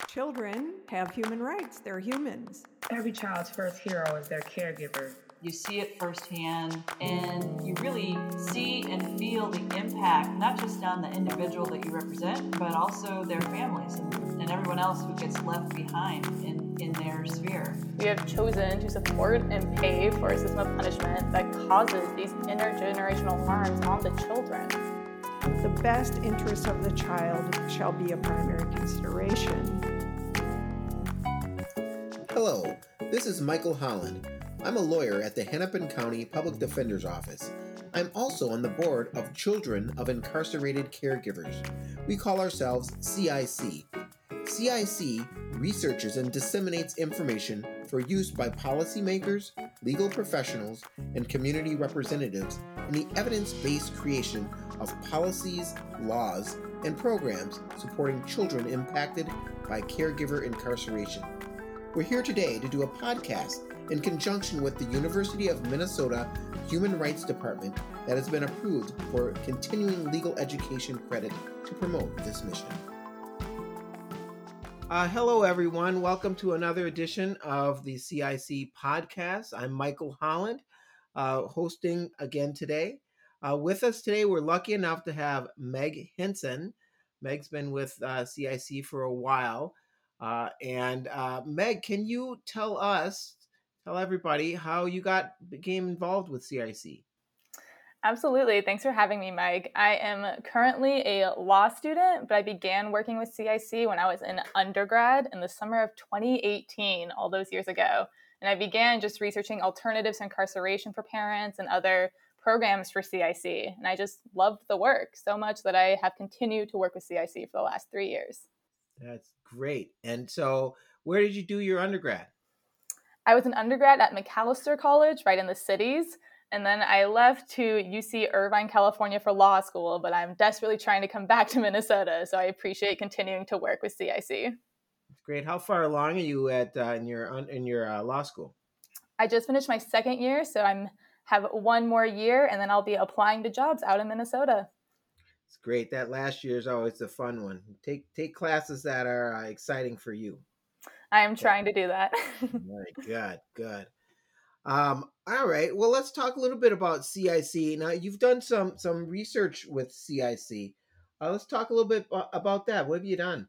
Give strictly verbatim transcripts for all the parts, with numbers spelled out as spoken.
Children have human rights. They're humans. Every child's first hero is their caregiver. You see it firsthand, and you really see and feel the impact, not just on the individual that you represent, but also their families and, and everyone else who gets left behind in, in their sphere. We have chosen to support and pay for a system of punishment that causes these intergenerational harms on the children. The best interests of the child shall be a primary consideration. Hello, this is Michael Holland. I'm a lawyer at the Hennepin County Public Defender's Office. I'm also on the board of Children of Incarcerated Caregivers. We call ourselves C I C. C I C researches and disseminates information for use by policymakers, legal professionals, and community representatives in the evidence-based creation of policies, laws, and programs supporting children impacted by caregiver incarceration. We're here today to do a podcast in conjunction with the University of Minnesota Human Rights Department that has been approved for continuing legal education credit to promote this mission. Uh, hello, everyone. Welcome to another edition of the C I C podcast. I'm Michael Holland, uh, hosting again today. Uh, with us today, we're lucky enough to have Meg Hinson. Meg's been with uh, C I C for a while. Uh, and uh, Meg, can you tell us, tell everybody how you got became involved with C I C? Absolutely. Thanks for having me, Mike. I am currently a law student, but I began working with C I C when I was in undergrad in the summer of twenty eighteen, all those years ago. And I began just researching alternatives to incarceration for parents and other programs for C I C. And I just loved the work so much that I have continued to work with C I C for the last three years. That's great. And so where did you do your undergrad? I was an undergrad at Macalester College, right in the cities. And then I left to U C Irvine, California for law school, but I'm desperately trying to come back to Minnesota. So I appreciate continuing to work with C I C. That's great. How far along are you at uh, in your in your uh, law school? I just finished my second year, so I'm have one more year, and then I'll be applying to jobs out in Minnesota. It's great. That last year is always the fun one. Take take classes that are uh, exciting for you. I am trying to do that. Right. Good. Good. Um, all right. Well, let's talk a little bit about C I C. Now, you've done some some research with C I C. Uh, let's talk a little bit about that. What have you done?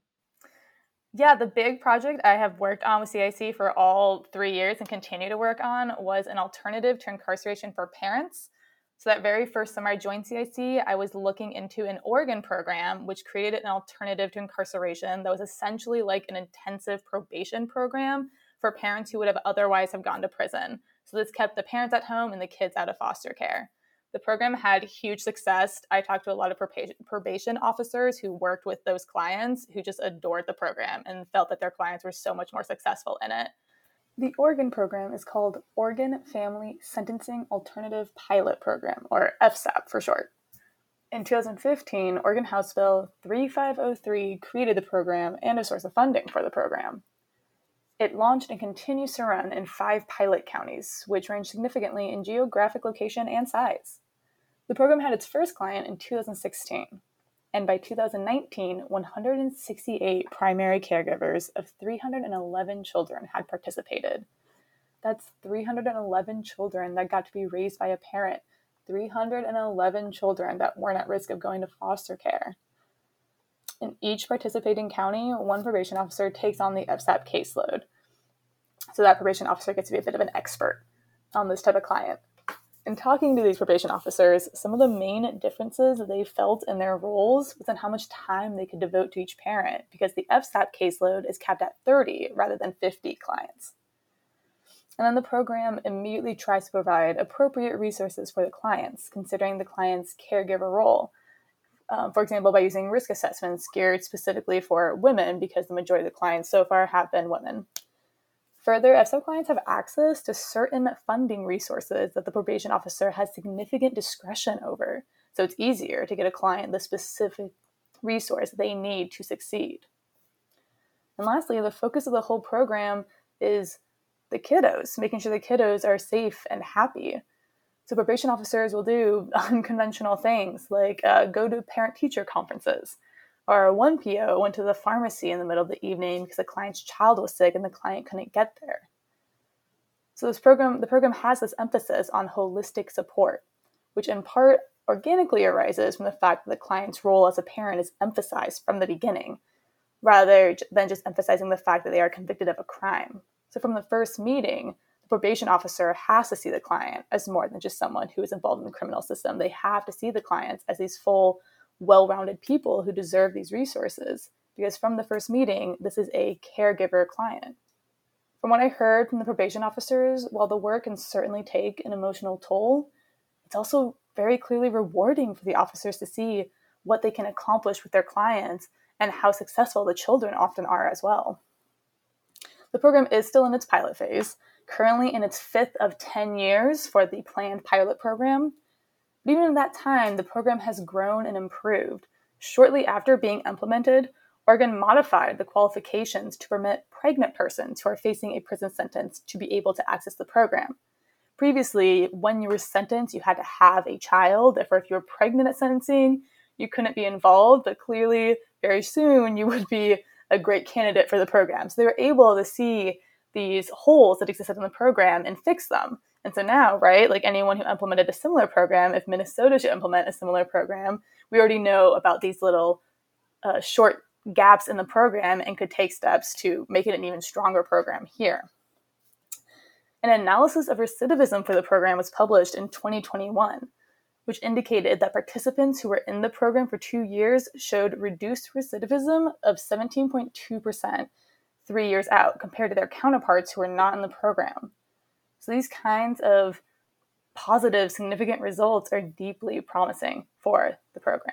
Yeah, the big project I have worked on with C I C for all three years and continue to work on was an alternative to incarceration for parents. So that very first summer I joined C I C, I was looking into an Oregon program which created an alternative to incarceration that was essentially like an intensive probation program for parents who would have otherwise have gone to prison. So this kept the parents at home and the kids out of foster care. The program had huge success. I talked to a lot of probation officers who worked with those clients who just adored the program and felt that their clients were so much more successful in it. The Oregon program is called Oregon Family Sentencing Alternative Pilot Program, or F S A P for short. In two thousand fifteen, Oregon House Bill thirty-five oh three created the program and a source of funding for the program. It launched and continues to run in five pilot counties, which range significantly in geographic location and size. The program had its first client in two thousand sixteen, and by two thousand nineteen, one hundred sixty-eight primary caregivers of three hundred eleven children had participated. That's three hundred eleven children that got to be raised by a parent, three hundred eleven children that weren't at risk of going to foster care. In each participating county, one probation officer takes on the F S A P caseload. So that probation officer gets to be a bit of an expert on this type of client. In talking to these probation officers, some of the main differences that they felt in their roles was in how much time they could devote to each parent, because the F S A P caseload is capped at thirty rather than fifty clients. And then the program immediately tries to provide appropriate resources for the clients, considering the client's caregiver role. Um, for example, by using risk assessments geared specifically for women, because the majority of the clients so far have been women. Further, F S A P clients have access to certain funding resources that the probation officer has significant discretion over, so it's easier to get a client the specific resource they need to succeed. And lastly, the focus of the whole program is the kiddos, making sure the kiddos are safe and happy. So probation officers will do unconventional things like uh, go to parent-teacher conferences, Or one P O went to the pharmacy in the middle of the evening because the client's child was sick and the client couldn't get there. So this program, the program has this emphasis on holistic support, which in part organically arises from the fact that the client's role as a parent is emphasized from the beginning, rather than just emphasizing the fact that they are convicted of a crime. So from the first meeting, the probation officer has to see the client as more than just someone who is involved in the criminal system. They have to see the clients as these full, well-rounded people who deserve these resources, because from the first meeting, this is a caregiver client. From what I heard from the probation officers, while the work can certainly take an emotional toll, it's also very clearly rewarding for the officers to see what they can accomplish with their clients and how successful the children often are as well. The program is still in its pilot phase, currently in its fifth of ten years for the planned pilot program. But even in that time, the program has grown and improved. Shortly after being implemented, Oregon modified the qualifications to permit pregnant persons who are facing a prison sentence to be able to access the program. Previously, when you were sentenced, you had to have a child. Therefore, if you were pregnant at sentencing, you couldn't be involved, but clearly, very soon, you would be a great candidate for the program. So they were able to see these holes that existed in the program and fix them. And so now, right, like anyone who implemented a similar program, if Minnesota should implement a similar program, we already know about these little uh, short gaps in the program and could take steps to make it an even stronger program here. An analysis of recidivism for the program was published in twenty twenty-one, which indicated that participants who were in the program for two years showed reduced recidivism of seventeen point two percent three years out compared to their counterparts who were not in the program. So these kinds of positive, significant results are deeply promising for the program.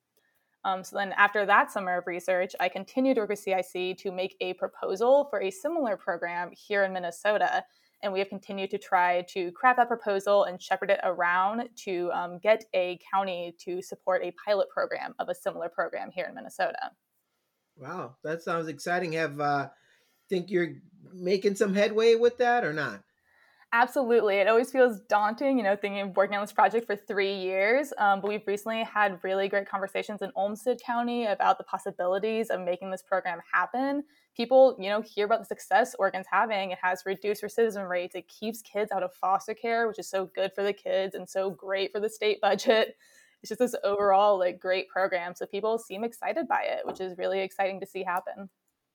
Um, so then after that summer of research, I continued to work with C I C to make a proposal for a similar program here in Minnesota. And we have continued to try to craft that proposal and shepherd it around to um, get a county to support a pilot program of a similar program here in Minnesota. Wow, that sounds exciting. Have uh, think you're making some headway with that or not? Absolutely. It always feels daunting, you know, thinking of working on this project for three years. Um, but we've recently had really great conversations in Olmsted County about the possibilities of making this program happen. People, you know, hear about the success Oregon's having. It has reduced recidivism rates. It keeps kids out of foster care, which is so good for the kids and so great for the state budget. It's just this overall like great program. So people seem excited by it, which is really exciting to see happen.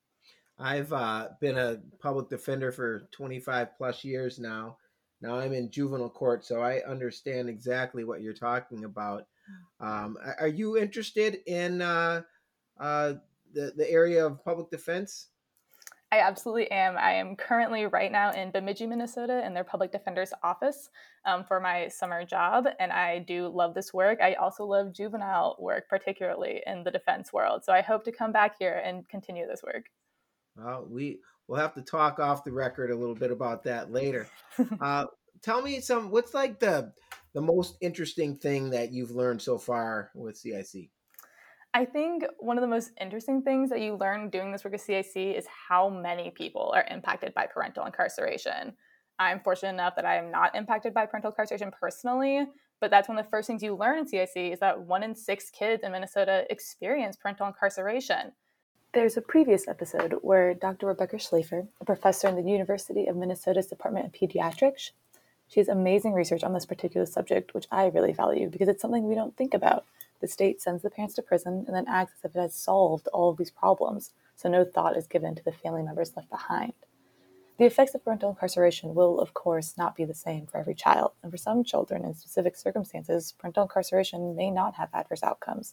I've uh, been a public defender for twenty-five plus years now. Now I'm in juvenile court, so I understand exactly what you're talking about. Um, are you interested in uh, uh, the, the area of public defense? I absolutely am. I am currently right now in Bemidji, Minnesota in their public defender's office um, for my summer job. And I do love this work. I also love juvenile work, particularly in the defense world. So I hope to come back here and continue this work. Well, we we'll have to talk off the record a little bit about that later. Uh, tell me some. What's like the the most interesting thing that you've learned so far with C I C? I think one of the most interesting things that you learn doing this work at C I C is how many people are impacted by parental incarceration. I'm fortunate enough that I am not impacted by parental incarceration personally, but that's one of the first things you learn in C I C is that one in six kids in Minnesota experience parental incarceration. There's a previous episode where Doctor Rebecca Schlafer, a professor in the University of Minnesota's Department of Pediatrics, she has amazing research on this particular subject, which I really value because it's something we don't think about. The state sends the parents to prison and then acts as if it has solved all of these problems, so no thought is given to the family members left behind. The effects of parental incarceration will, of course, not be the same for every child, and for some children in specific circumstances, parental incarceration may not have adverse outcomes.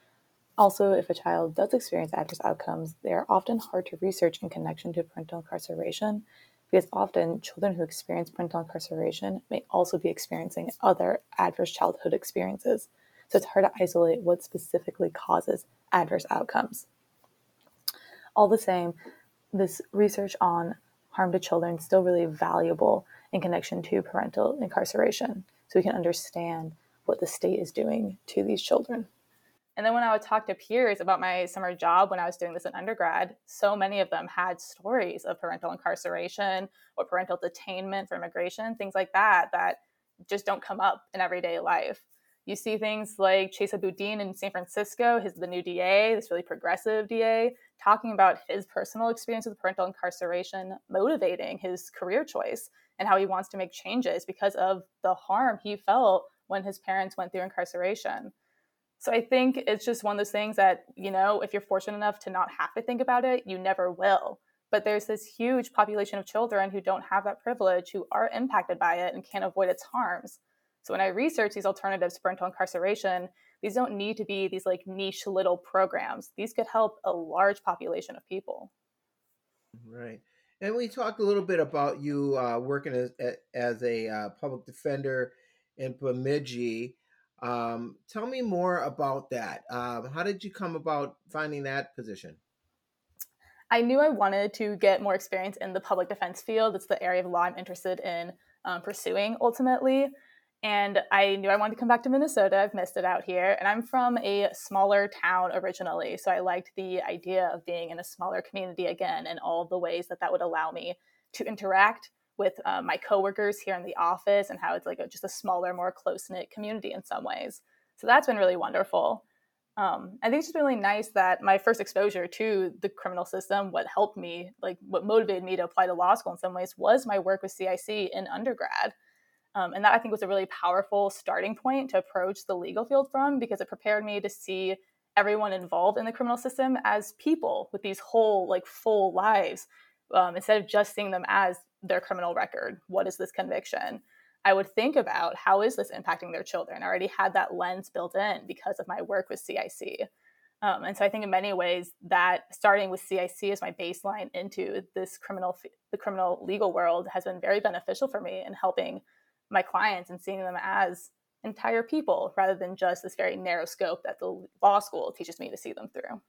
Also, if a child does experience adverse outcomes, they are often hard to research in connection to parental incarceration because often children who experience parental incarceration may also be experiencing other adverse childhood experiences. So it's hard to isolate what specifically causes adverse outcomes. All the same, this research on harm to children is still really valuable in connection to parental incarceration, so we can understand what the state is doing to these children. And then when I would talk to peers about my summer job when I was doing this in undergrad, so many of them had stories of parental incarceration or parental detainment for immigration, things like that, that just don't come up in everyday life. You see things like Chesa Boudin in San Francisco, his the new D A, this really progressive D A, talking about his personal experience with parental incarceration, motivating his career choice and how he wants to make changes because of the harm he felt when his parents went through incarceration. So I think it's just one of those things that, you know, if you're fortunate enough to not have to think about it, you never will. But there's this huge population of children who don't have that privilege, who are impacted by it and can't avoid its harms. So when I research these alternatives to parental incarceration, these don't need to be these like niche little programs. These could help a large population of people. Right. And we talked a little bit about you uh, working as, as a uh, public defender in Bemidji. Um, tell me more about that. Um, how did you come about finding that position? I knew I wanted to get more experience in the public defense field. It's the area of law I'm interested in um, pursuing ultimately. And I knew I wanted to come back to Minnesota. I've missed it out here. And I'm from a smaller town originally. So I liked the idea of being in a smaller community again and all the ways that that would allow me to interact with uh, my coworkers here in the office and how it's like a, just a smaller, more close-knit community in some ways. So that's been really wonderful. Um, I think it's just really nice that my first exposure to the criminal system, what helped me, like what motivated me to apply to law school in some ways, was my work with C I C in undergrad. Um, and that I think was a really powerful starting point to approach the legal field from, because it prepared me to see everyone involved in the criminal system as people with these whole, like, full lives, um, instead of just seeing them as their criminal record. What is this conviction? I would think about how is this impacting their children. I already had that lens built in because of my work with C I C. Um, and so I think in many ways that starting with C I C as my baseline into this criminal, the criminal legal world has been very beneficial for me in helping my clients and seeing them as entire people rather than just this very narrow scope that the law school teaches me to see them through.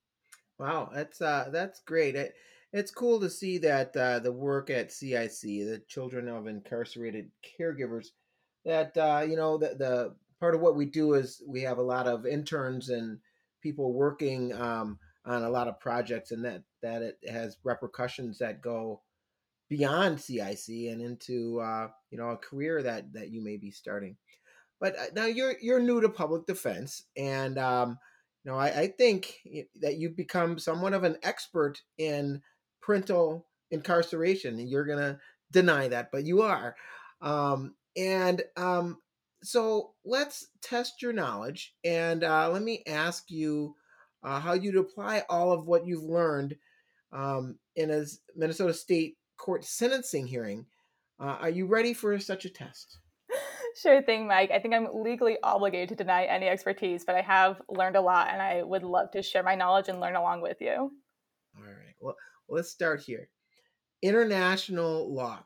Wow, that's uh, that's great. It, it's cool to see that uh, the work at C I C, the Children of Incarcerated Caregivers, that uh, you know the, the part of what we do is we have a lot of interns and people working um, on a lot of projects, and that that it has repercussions that go beyond C I C and into uh, you know a career that that you may be starting. But uh, now you're you're new to public defense, and um, you know I, I think that you've become somewhat of an expert in parental incarceration. And you're gonna deny that, but you are. Um, and um, so let's test your knowledge, and uh, let me ask you uh, how you'd apply all of what you've learned um, in a Minnesota State Court sentencing hearing. Uh, are you ready for such a test? Sure thing, Mike. I think I'm legally obligated to deny any expertise, but I have learned a lot and I would love to share my knowledge and learn along with you. All right. Well, let's start here. International law.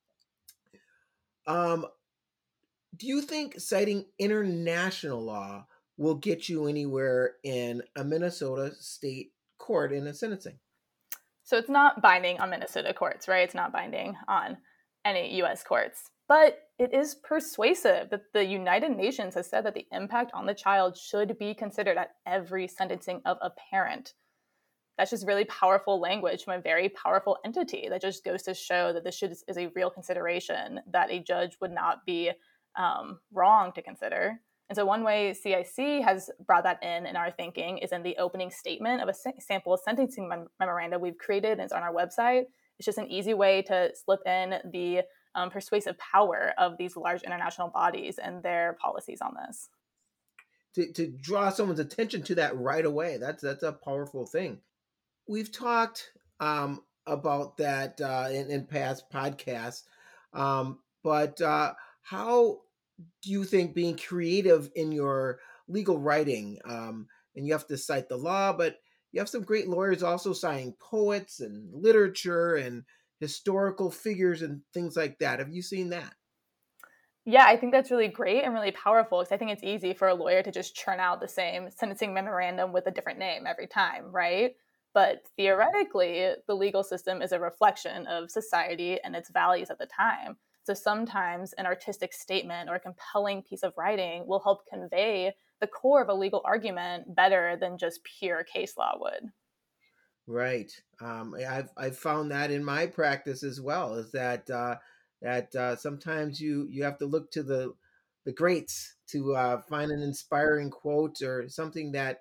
Um, do you think citing international law will get you anywhere in a Minnesota state court in a sentencing? So it's not binding on Minnesota courts, right? It's not binding on any U S courts. But it is persuasive that the United Nations has said that the impact on the child should be considered at every sentencing of a parent. That's just really powerful language from a very powerful entity that just goes to show that this should, is a real consideration that a judge would not be um, wrong to consider. And so one way C I C has brought that in in our thinking is in the opening statement of a sample sentencing mem- memoranda we've created, and it's on our website. It's just an easy way to slip in the um, persuasive power of these large international bodies and their policies on this. To, to draw someone's attention to that right away, that's that's a powerful thing. We've talked um, about that uh, in, in past podcasts, um, but uh, how do you think being creative in your legal writing, um, and you have to cite the law, but you have some great lawyers also citing poets and literature and historical figures and things like that. Have you seen that? Yeah, I think that's really great and really powerful because I think it's easy for a lawyer to just churn out the same sentencing memorandum with a different name every time, right? But theoretically, the legal system is a reflection of society and its values at the time. So sometimes an artistic statement or a compelling piece of writing will help convey the core of a legal argument better than just pure case law would. Right. Um, I've I've found that in my practice as well. Is that uh, that uh, sometimes you you have to look to the the greats to uh, find an inspiring quote or something that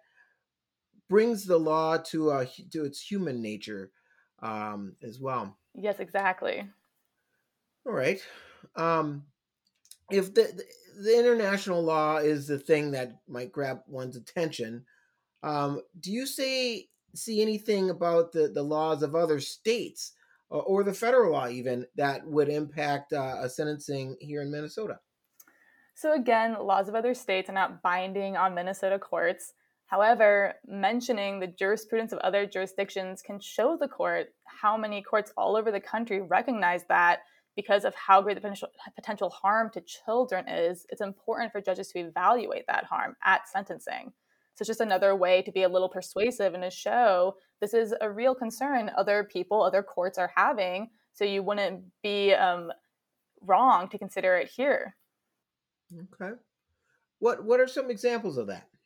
brings the law to uh, to its human nature um, as well. Yes, exactly. All right. Um, if the, the the international law is the thing that might grab one's attention, um, do you say see anything about the, the laws of other states or, or the federal law even that would impact uh, a sentencing here in Minnesota? So again, laws of other states are not binding on Minnesota courts. However, mentioning the jurisprudence of other jurisdictions can show the court how many courts all over the country recognize that because of how great the potential, potential harm to children is, it's important for judges to evaluate that harm at sentencing. So it's just another way to be a little persuasive and to show this is a real concern other people, other courts are having, so you wouldn't be um, wrong to consider it here. Okay. What what are some examples of that?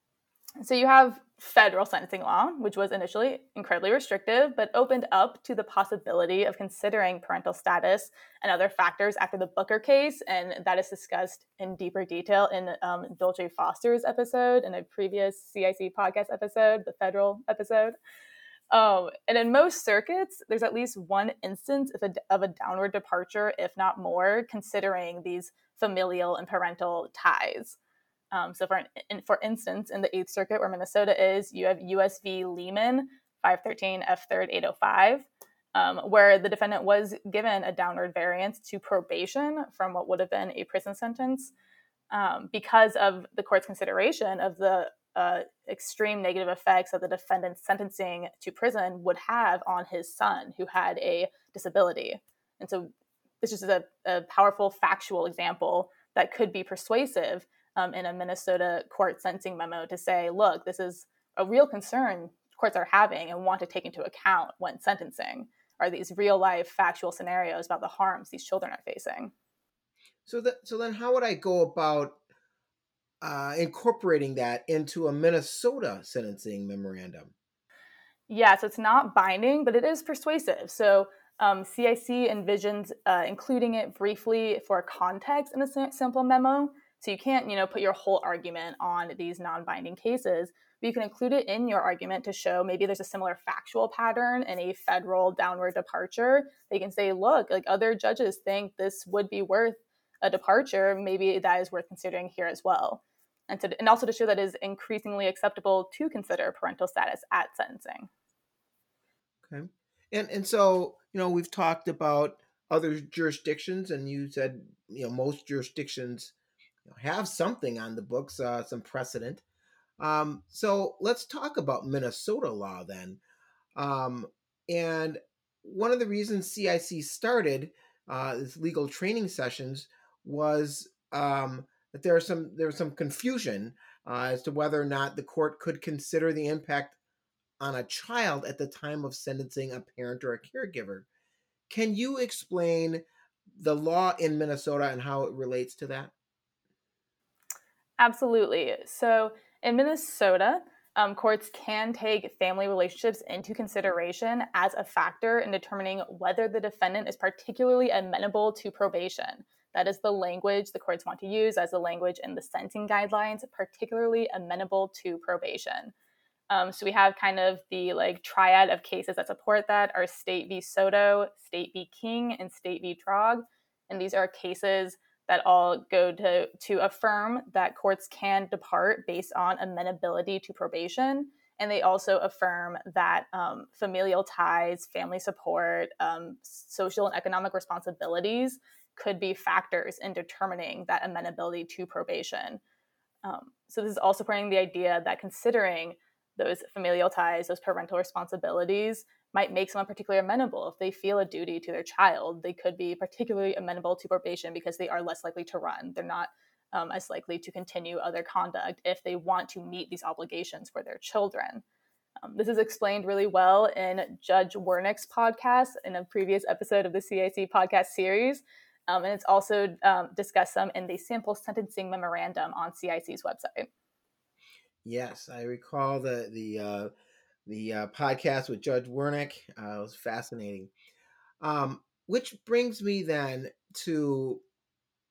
So you have federal sentencing law, which was initially incredibly restrictive, but opened up to the possibility of considering parental status and other factors after the Booker case. And that is discussed in deeper detail in um, Dolce Foster's episode in a previous C I C podcast episode, the federal episode. Um, and in most circuits, there's at least one instance of a, of a downward departure, if not more, considering these familial and parental ties. Um, so, for in, for instance, in the Eighth Circuit, where Minnesota is, you have U S v. Lehman, five thirteen F third eight oh five, um, where the defendant was given a downward variance to probation from what would have been a prison sentence um, because of the court's consideration of the uh, extreme negative effects that the defendant's sentencing to prison would have on his son, who had a disability. And so, this is a, a powerful factual example that could be persuasive Um, in a Minnesota court sentencing memo to say, look, this is a real concern courts are having and want to take into account when sentencing are these real life factual scenarios about the harms these children are facing. So that so then how would I go about uh, incorporating that into a Minnesota sentencing memorandum? Yeah, so it's not binding, but it is persuasive. So um, C I C envisions uh, including it briefly for context in a simple memo. So you can't, you know, put your whole argument on these non-binding cases, but you can include it in your argument to show maybe there's a similar factual pattern in a federal downward departure. They can say, look, like other judges think this would be worth a departure. Maybe that is worth considering here as well. And, to, and also to show that it is increasingly acceptable to consider parental status at sentencing. Okay. And and so, you know, we've talked about other jurisdictions, and you said, you know, most jurisdictions have something on the books, uh, some precedent. Um, so let's talk about Minnesota law then. Um, and one of the reasons C I C started uh, this legal training sessions was um, that there are some there was some confusion uh, as to whether or not the court could consider the impact on a child at the time of sentencing a parent or a caregiver. Can you explain the law in Minnesota and how it relates to that? Absolutely. So in Minnesota, um, courts can take family relationships into consideration as a factor in determining whether the defendant is particularly amenable to probation. That is the language the courts want to use as the language in the sentencing guidelines, particularly amenable to probation. Um, so we have kind of the like triad of cases that support that are State v. Soto, State v. King, and State v. Trog. And these are cases that all go to, to affirm that courts can depart based on amenability to probation. And they also affirm that um, familial ties, family support, um, social and economic responsibilities could be factors in determining that amenability to probation. Um, so this is also supporting the idea that considering those familial ties, those parental responsibilities might make someone particularly amenable. If they feel a duty to their child, they could be particularly amenable to probation because they are less likely to run. They're not um, as likely to continue other conduct if they want to meet these obligations for their children. Um, this is explained really well in Judge Wernick's podcast in a previous episode of the C I C podcast series. Um, and it's also um, discussed some in the sample sentencing memorandum on C I C's website. Yes, I recall the the uh, the uh, podcast with Judge Wernick. Uh, it was fascinating. Um, which brings me then to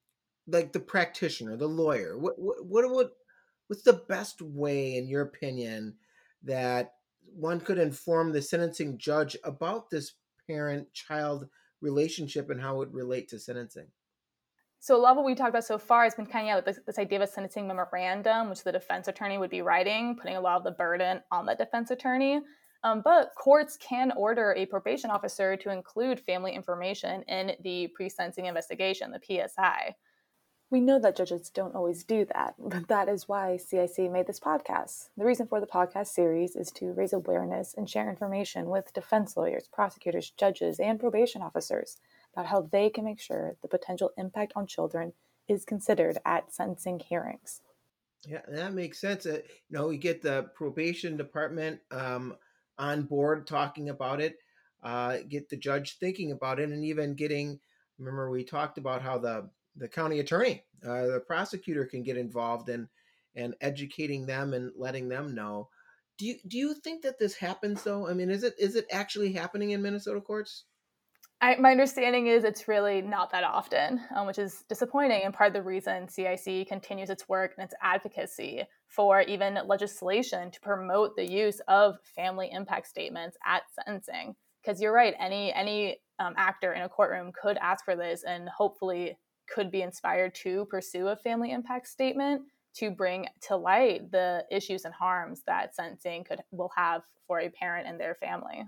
like the practitioner, the lawyer, what what what what what's the best way, in your opinion, that one could inform the sentencing judge about this parent-child relationship and how it would relate to sentencing? So a lot of what we talked about so far has been kind of yeah, this, this idea of a sentencing memorandum, which the defense attorney would be writing, putting a lot of the burden on the defense attorney. Um, but courts can order a probation officer to include family information in the pre-sentencing investigation, the P S I. We know that judges don't always do that, but that is why C I C made this podcast. The reason for the podcast series is to raise awareness and share information with defense lawyers, prosecutors, judges, and probation officers about how they can make sure the potential impact on children is considered at sentencing hearings. Yeah, that makes sense. Uh, you know, we get the probation department um, on board talking about it, uh, get the judge thinking about it, and even getting. Remember, we talked about how the the county attorney, uh, the prosecutor, can get involved and and educating them and letting them know. Do you do you think that this happens though? I mean, is it is it actually happening in Minnesota courts? I, my understanding is it's really not that often, um, which is disappointing, and part of the reason C I C continues its work and its advocacy for even legislation to promote the use of family impact statements at sentencing. Because you're right, any any um, actor in a courtroom could ask for this and hopefully could be inspired to pursue a family impact statement to bring to light the issues and harms that sentencing could will have for a parent and their family.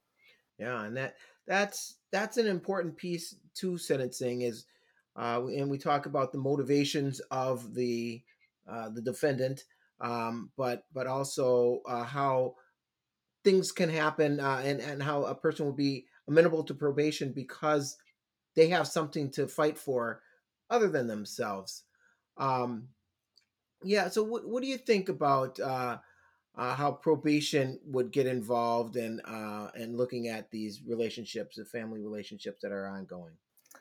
Yeah, and that that's that's an important piece to sentencing is, uh, and we talk about the motivations of the uh, the defendant, um, but but also uh, how things can happen, uh, and and how a person will be amenable to probation because they have something to fight for other than themselves. Um, yeah. So what what do you think about? Uh, uh, how probation would get involved in uh, and looking at these relationships, the family relationships that are ongoing.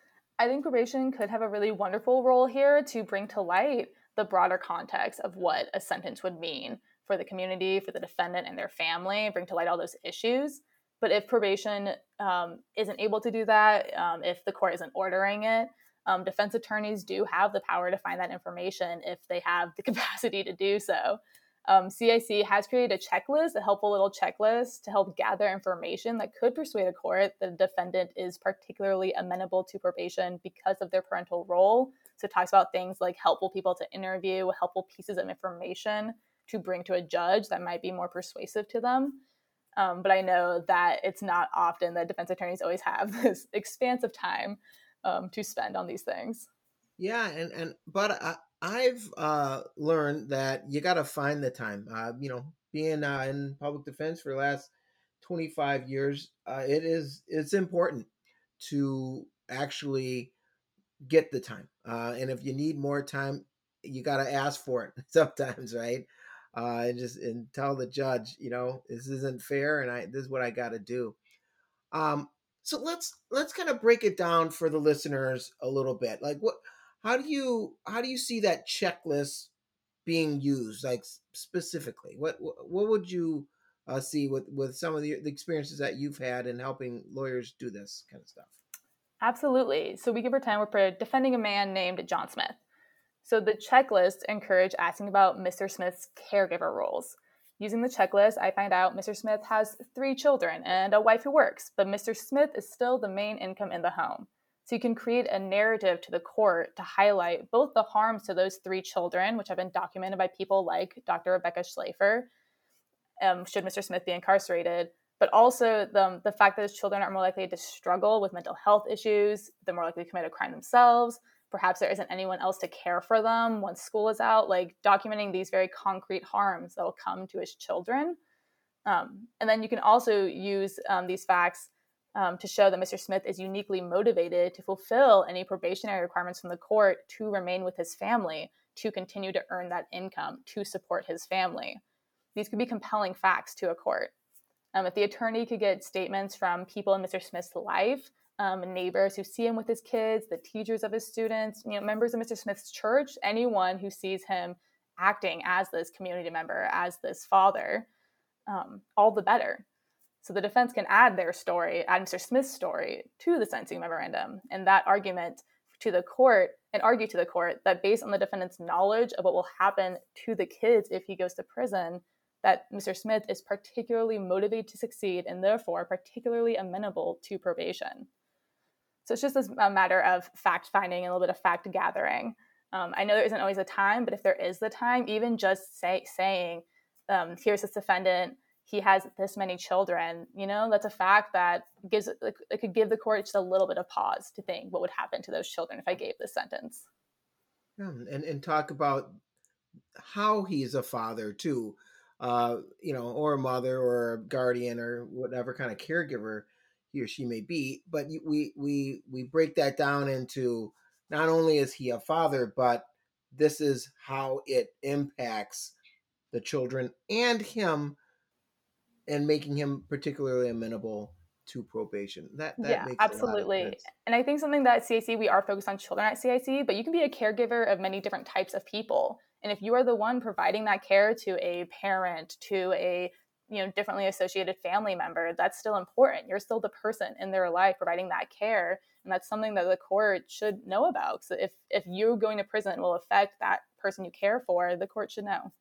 I think probation could have a really wonderful role here to bring to light the broader context of what a sentence would mean for the community, for the defendant and their family, bring to light all those issues. But if probation um, isn't able to do that, um, if the court isn't ordering it, um, defense attorneys do have the power to find that information if they have the capacity to do so. Um, C I C has created a checklist, a helpful little checklist to help gather information that could persuade a court that a defendant is particularly amenable to probation because of their parental role. So it talks about things like helpful people to interview, helpful pieces of information to bring to a judge that might be more persuasive to them. Um, but I know that it's not often that defense attorneys always have this expansive time um, to spend on these things. Yeah, and and but I, I've uh, learned that you got to find the time. Uh, you know, being uh, in public defense for the last twenty-five years, uh, it is it's important to actually get the time. Uh, and if you need more time, you got to ask for it sometimes, right? Uh, and just and tell the judge, you know, this isn't fair, and I this is what I got to do. Um, so let's let's kind of break it down for the listeners a little bit. Like what how do you how do you see that checklist being used like specifically? What what, what would you uh, see with with some of the, the experiences that you've had in helping lawyers do this kind of stuff? Absolutely. So we can pretend we're defending a man named John Smith. So the checklist encouraged asking about Mister Smith's caregiver roles. Using the checklist, I find out Mister Smith has three children and a wife who works, but Mister Smith is still the main income in the home. So you can create a narrative to the court to highlight both the harms to those three children, which have been documented by people like Doctor Rebecca Schlafer, um, should Mister Smith be incarcerated, but also the, the fact that his children are more likely to struggle with mental health issues, they're more likely to commit a crime themselves, perhaps there isn't anyone else to care for them once school is out, like documenting these very concrete harms that will come to his children. Um, and then you can also use um, these facts um, to show that Mister Smith is uniquely motivated to fulfill any probationary requirements from the court to remain with his family, to continue to earn that income, to support his family. These could be compelling facts to a court. Um, if the attorney could get statements from people in Mister Smith's life, um, neighbors who see him with his kids, the teachers of his students, you know, members of Mister Smith's church, anyone who sees him acting as this community member, as this father, um, all the better. So the defense can add their story, add Mister Smith's story to the sentencing memorandum, and that argument to the court and argue to the court that based on the defendant's knowledge of what will happen to the kids if he goes to prison, that Mister Smith is particularly motivated to succeed and therefore particularly amenable to probation. So it's just a matter of fact finding and a little bit of fact gathering. Um, I know there isn't always a time, but if there is the time, even just say, saying, um, here's this defendant, he has this many children, you know, that's a fact that gives it could give the court just a little bit of pause to think what would happen to those children if I gave this sentence. Yeah, and, and talk about how he's a father too, uh, you know, or a mother or a guardian or whatever kind of caregiver he or she may be. But we we we break that down into not only is he a father, but this is how it impacts the children and him, and making him particularly amenable to probation. That that yeah, makes absolutely. A lot of sense. And I think something that at C I C, we are focused on children at C I C, but you can be a caregiver of many different types of people. And if you are the one providing that care to a parent, to a you know differently associated family member, that's still important. You're still the person in their life providing that care. And that's something that the court should know about. So if, if you going to prison will affect that person you care for, the court should know.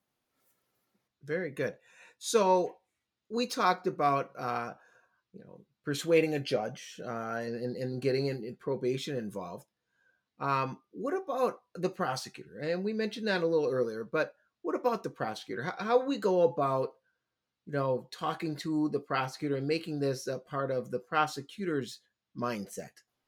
Very good. So we talked about, uh, you know, persuading a judge uh, and, and getting in, in probation involved. Um, what about the prosecutor? And we mentioned that a little earlier, but what about the prosecutor? How, how we go about, you know, talking to the prosecutor and making this a part of the prosecutor's mindset?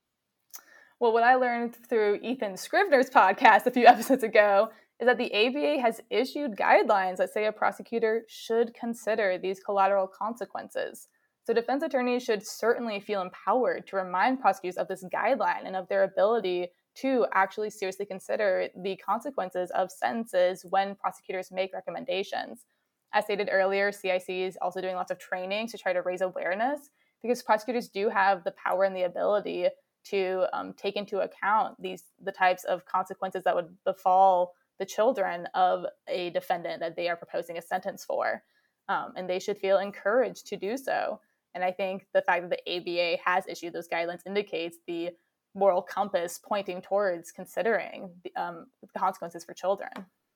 Well, what I learned through Ethan Scrivener's podcast a few episodes ago is that the A B A has issued guidelines that say a prosecutor should consider these collateral consequences. So defense attorneys should certainly feel empowered to remind prosecutors of this guideline and of their ability to actually seriously consider the consequences of sentences when prosecutors make recommendations. As stated earlier, C I C is also doing lots of training to try to raise awareness because prosecutors do have the power and the ability to um, take into account these the types of consequences that would befall the children of a defendant that they are proposing a sentence for. Um, and they should feel encouraged to do so. And I think the fact that the A B A has issued those guidelines indicates the moral compass pointing towards considering the, um, the consequences for children.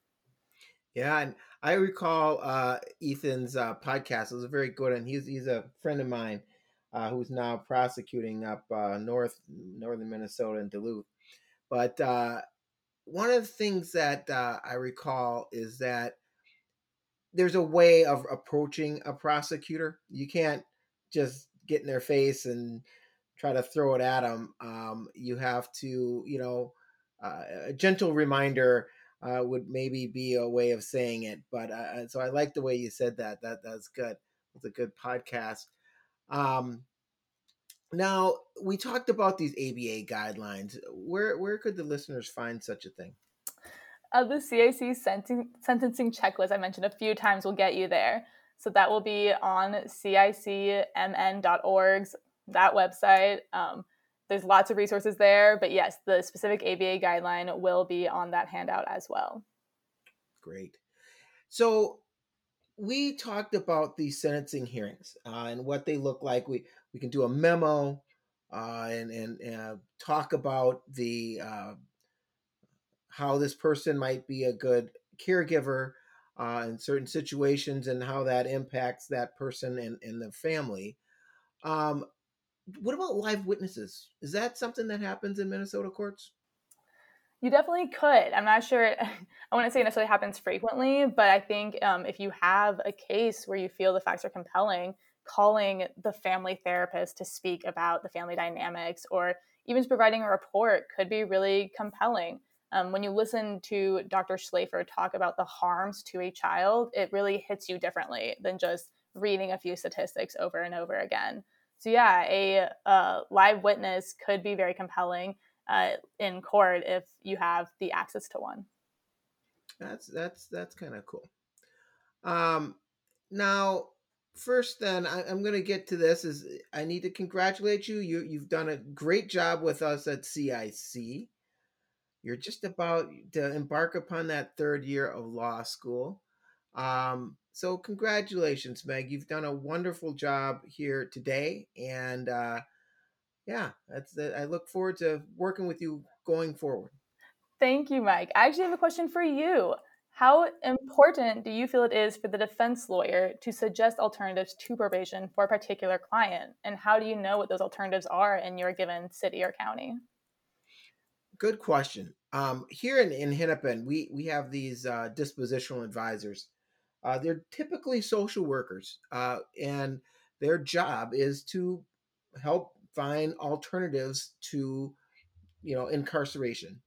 Yeah, and I recall uh, Ethan's uh, podcast. It was very good, and he's he's a friend of mine uh, who's now prosecuting up uh, north northern Minnesota in Duluth. But uh, one of the things that uh, I recall is that there's a way of approaching a prosecutor. You can't just get in their face and try to throw it at them. Um, you have to, you know, uh, a gentle reminder uh, would maybe be a way of saying it. But uh, so I like the way you said that. That that's good. It's a good podcast. Um, now we talked about these A B A guidelines. Where where could the listeners find such a thing? Uh, the C I C sentencing, sentencing checklist I mentioned a few times will get you there. So that will be on C I C M N dot org's, that website. Um, there's lots of resources there, but yes, the specific A B A guideline will be on that handout as well. Great. So we talked about these sentencing hearings uh, and what they look like. We we can do a memo uh, and and uh, talk about the uh, how this person might be a good caregiver uh, in certain situations and how that impacts that person and, and the family. Um, what about live witnesses? Is that something that happens in Minnesota courts? You definitely could. I'm not sure. I wouldn't say it necessarily happens frequently, but I think um, if you have a case where you feel the facts are compelling, calling the family therapist to speak about the family dynamics or even just providing a report could be really compelling. Um, when you listen to Doctor Schlafer talk about the harms to a child, it really hits you differently than just reading a few statistics over and over again. So yeah, a, a live witness could be very compelling uh, in court if you have the access to one. That's that's that's kind of cool. Um, now, first, then I, I'm going to get to this. Is I need to congratulate you. You you've done a great job with us at C I C. You're just about to embark upon that third year of law school. Um, so congratulations, Meg. You've done a wonderful job here today, and uh, yeah, that's uh, I look forward to working with you going forward. Thank you, Mike. I actually have a question for you. How important do you feel it is for the defense lawyer to suggest alternatives to probation for a particular client? And how do you know what those alternatives are in your given city or county? Good question. Um, here in, in Hennepin, we, we have these uh, dispositional advisors. Uh, they're typically social workers, uh, and their job is to help find alternatives to, you know, incarceration.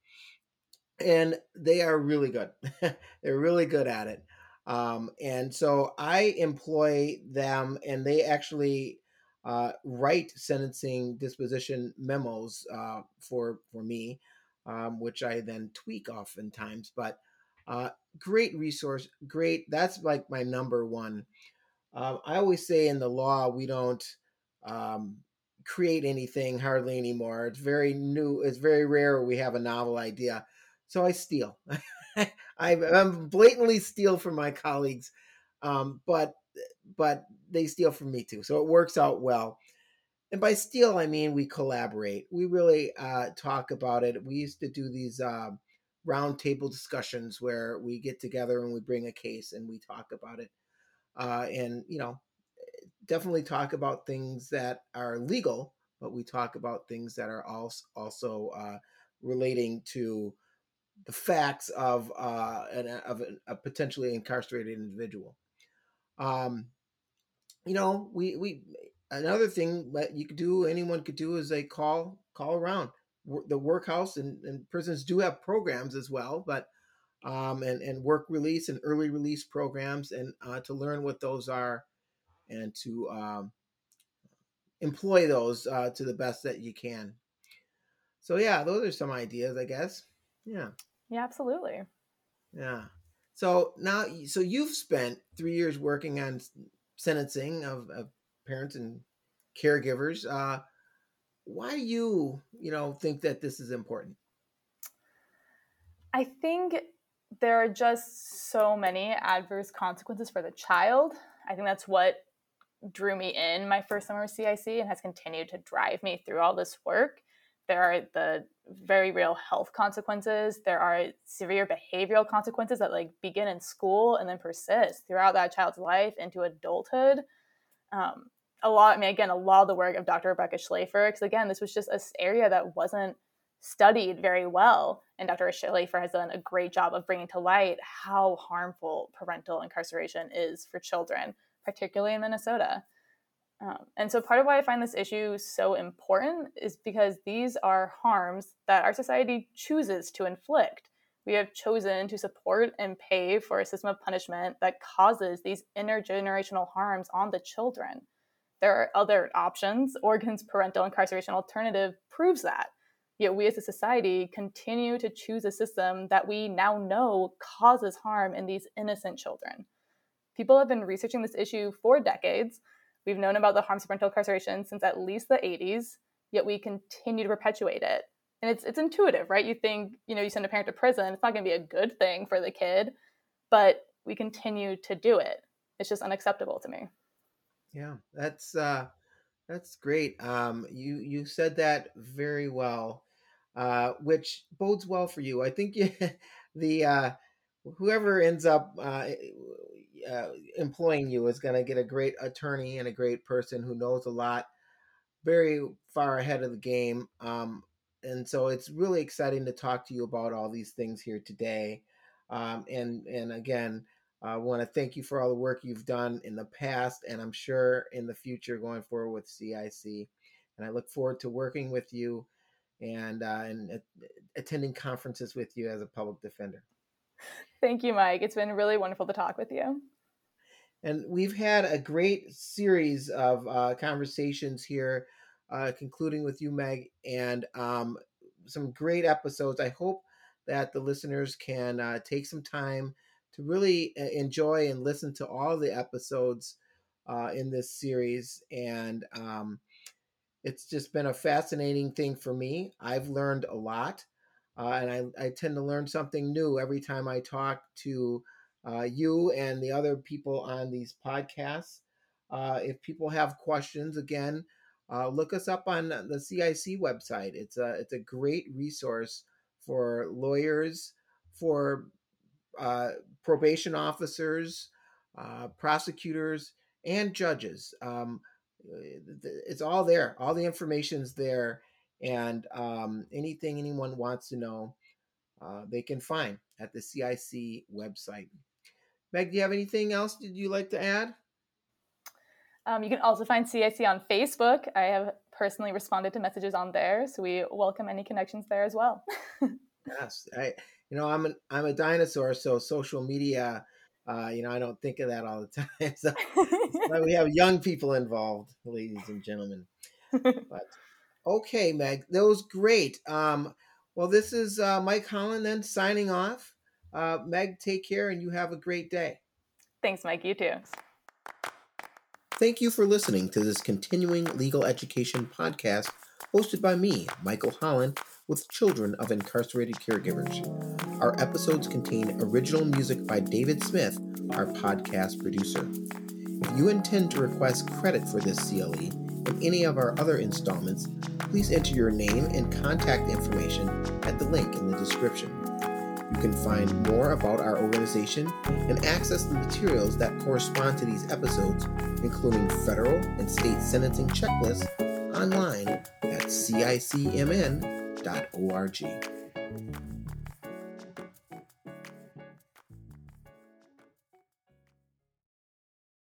And they are really good. They're really good at it. Um, and so I employ them, and they actually uh, write sentencing disposition memos uh, for for me, um, which I then tweak oftentimes. But uh, great resource, great. That's like my number one. um, I always say in the law, we don't um, create anything hardly anymore. It's very new. It's very rare we have a novel idea. So I steal. I, I'm blatantly steal from my colleagues, um, but but they steal from me too. So it works out well. And by steal, I mean we collaborate. We really uh, talk about it. We used to do these uh, roundtable discussions where we get together and we bring a case and we talk about it. Uh, and you know, definitely talk about things that are legal, but we talk about things that are also also uh, relating to the facts of uh, an, of a, a potentially incarcerated individual. Um, you know, we we another thing that you could do, anyone could do, is they call call around. The workhouse and, and prisons do have programs as well, but um, and and work release and early release programs, and uh, to learn what those are and to um, employ those uh, to the best that you can. So yeah, those are some ideas, I guess. Yeah, Yeah, absolutely. yeah. So now, so you've spent three years working on sentencing of, of parents and caregivers. Uh, why do you, you know, think that this is important? I think there are just so many adverse consequences for the child. I think that's what drew me in my first summer of C I C and has continued to drive me through all this work. There are the very real health consequences. There are severe behavioral consequences that like begin in school and then persist throughout that child's life into adulthood. Um, a lot, I mean, again, a lot of the work of Doctor Rebecca Schlafer, because again, this was just an area that wasn't studied very well. And Doctor Schlafer has done a great job of bringing to light how harmful parental incarceration is for children, particularly in Minnesota. Um, and so part of why I find this issue so important is because these are harms that our society chooses to inflict. We have chosen to support and pay for a system of punishment that causes these intergenerational harms on the children. There are other options. Oregon's parental incarceration alternative proves that. Yet we as a society continue to choose a system that we now know causes harm in these innocent children. People have been researching this issue for decades. We've known about the harms of parental incarceration since at least the eighties, yet we continue to perpetuate it. And it's it's intuitive, right? You think, you know, you send a parent to prison, it's not going to be a good thing for the kid, but we continue to do it. It's just unacceptable to me. Yeah, that's uh, that's great. Um, you you said that very well, uh, which bodes well for you. I think you, the uh, whoever ends up uh, uh, employing you is going to get a great attorney and a great person who knows a lot, very far ahead of the game. Um, and so it's really exciting to talk to you about all these things here today. Um, and and again, I want to thank you for all the work you've done in the past, and I'm sure in the future going forward with C I C. And I look forward to working with you and uh, and uh, attending conferences with you as a public defender. Thank you, Mike. It's been really wonderful to talk with you. And we've had a great series of uh, conversations here, uh, concluding with you, Meg, and um, some great episodes. I hope that the listeners can uh, take some time to really uh, enjoy and listen to all the episodes uh, in this series. And um, it's just been a fascinating thing for me. I've learned a lot, uh, and I, I tend to learn something new every time I talk to uh, you and the other people on these podcasts. Uh, if people have questions, again, uh, look us up on the C I C website. It's a it's a great resource for lawyers, for uh, probation officers, uh, prosecutors, and judges. Um, it's all there. All the information's there, and um, anything anyone wants to know, uh, they can find at the C I C website. Meg, do you have anything else did you like to add? Um, you can also find C I C on Facebook. I have personally responded to messages on there, so we welcome any connections there as well. Yes, I, you know, I'm an I'm a dinosaur, so social media, uh, you know, I don't think of that all the time. So we have young people involved, ladies and gentlemen. But okay, Meg, that was great. Um, well, this is uh, Mike Holland then signing off. Uh, Meg, take care, and you have a great day. Thanks, Mike. You too. Thank you for listening to this continuing legal education podcast hosted by me, Michael Holland, with Children of Incarcerated Caregivers. Our episodes contain original music by David Smith, our podcast producer. If you intend to request credit for this C L E and any of our other installments, please enter your name and contact information at the link in the description. You can find more about our organization and access the materials that correspond to these episodes, including federal and state sentencing checklists, online at C I C M N dot org.